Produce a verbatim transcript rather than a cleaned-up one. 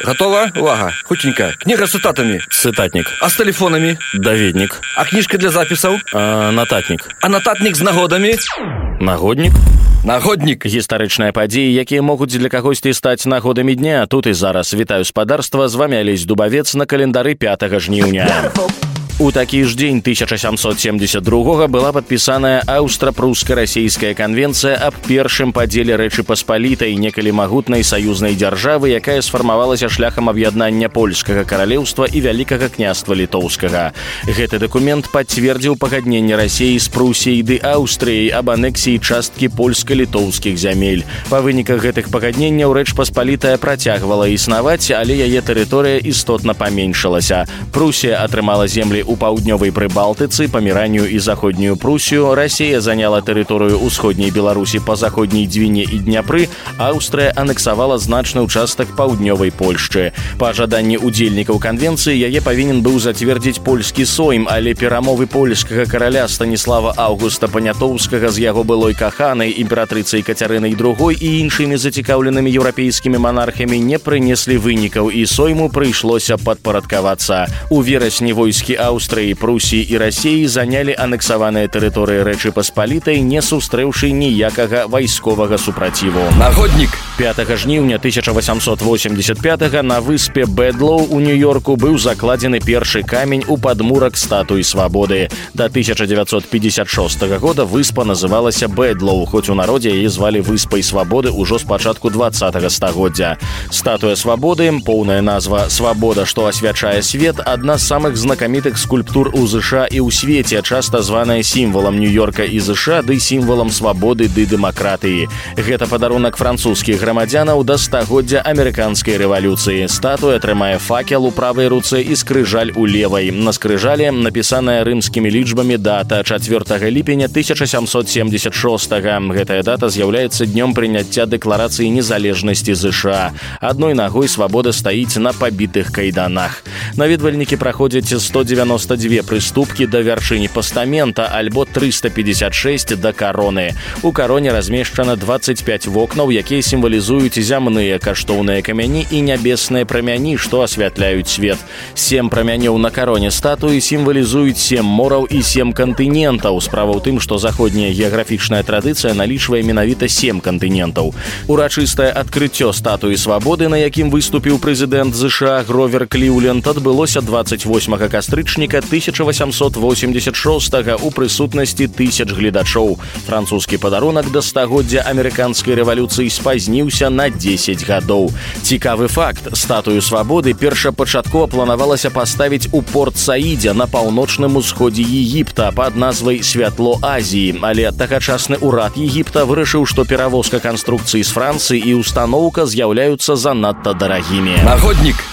Готова? Увага. Хутенька. Книга с цитатами. Цытатнік. А с телефонами? Даведнік. А книжка для записаў? А, нататнік. А нататнік з нагодамі? Нагоднік. Нагоднік. Гістарычныя падзеі, якія могуць для кагосьці стаць нагодамі дня. Тут і зараз. Вітаю спадарства, з вамі Алесь Дубавец на календары пятага жніўня. У такі ж дзень тысяча сямсот семьдесят другога была падпісаная аўстра-пруска-расійская канвенцыя аб першым падзеле Рэчы Паспалітай, некалі магутнай саюзнай дзяржавы, якая сфармавалася шляхам аб'яднання польскага каралеўства і вялікага княства літоўскага. Гэты дакумент пацвердзіў пагадненне Расіі з Прусіяй ды Аўстрыяй аб анексіі часткі польска-літоўскіх зямель. Па выніках гэтых пагадненняў Рэч Паспалітая працягвала існаваць, але яе тэрыторыя істотна паменшылася. Прусія атрымала землі у паўднёвай Прыбалтыцы, Памеранію і заходнюю Прусію, Расія заняла тэрыторыю ўсходняй Беларусі па заходняй Двіне і Дняпры, Аўстрыя анексавала значны ўчастак паўднёвай Польшчы. Па жаданні удзельнікаў канвенцыі яе павінен быў зацвердзіць польскі сойм, але перамовы польскага караля Станіслава Аўгуста Панятоўскага з яго былой каханай імператрыцай Кацярынай другой і іншымі зацікаўленымі еўрапейскімі манархамі не прынеслі вынікаў, і сойму прыйшлося падпарадкавацца. У верасні войскі Аўстрыі, Прусіі і Расіі занялі анексаваныя тэрыторыі Рэчы Паспалітай, не сустрэўшы ніякага вайсковага супраціву. Нагоднік. пятага жніўня тысяча восемьсот восемьдесят пятага на выспе Бэдлоу у Нью-Йорку быў закладзены першы камень у падмурак статуі свабоды. Да тысяча девятьсот пятьдесят шостага года выспа называлася Бэдлоу, хоць у народзе яе звалі выспай свабоды ўжо з пачатку двадцатага стагоддзя. Статуя свабоды, поўная назва «Свабода, што асвячае свет», адна з самых знакамітых скульптур у ЗША і ў свеце, часта званая сімвалам Нью-Йорка і ЗША ды сімвалам свабоды ды дэмакратыі. Гэта падарунак французскіх грамадзянаў да стагоддзя амерыканскай рэвалюцыі. Статуя трымае факел у правай руцэ і скрыжаль у левай. На скрыжалі напісаная рымскімі лічбамі дата чацвёртага ліпеня тысяча сямсот семьдесят шостага. Гэтая дата з'яўляецца днём прыняцця дэкларацыі незалежнасці ЗША. Адной нагой свабода стаіць на пабітых кайданах. Наведвальнікі праходзяць сто девяносто две прыступкі да вяршыні пастамента, альбо триста пятьдесят шесть да кароны. У кароне размешчана двадцать пять вокнаў, якія сімвалізуюць зямныя каштоўныя камяні і нябесныя прамяні, што асвятляюць свет. Сем прамянёў на кароне статуі сімвалізуюць сем мораў і сем кантынентаў. Справа ў тым, што заходняя геаграфічная традыцыя налічвае менавіта сем кантынентаў. Урачыстае адкрыццё статуі свабоды, на якім выступіў прэзідэнт ЗША Гровер Кліўленд, адбылося двадцать восьмага кастрычніка тысяча восемьсот восемьдесят шостага ў прысутнасці тысяч гледачоў. Французскі падарунак да стагоддзя амерыканскай рэвалюцыі спазніўся на дзесяць гадоў. Цікавы факт: статую свабоды першапачаткова планавалася паставіць у Порт-Саідзе на паўночным усходзе Егіпта пад назвай Святло Азіі, але тагачасны ўрад Егіпта вырашыў, што перавозка канструкцыі з Францыі і устаноўка з'яўляюцца занадта дарагімі. Нагоднік.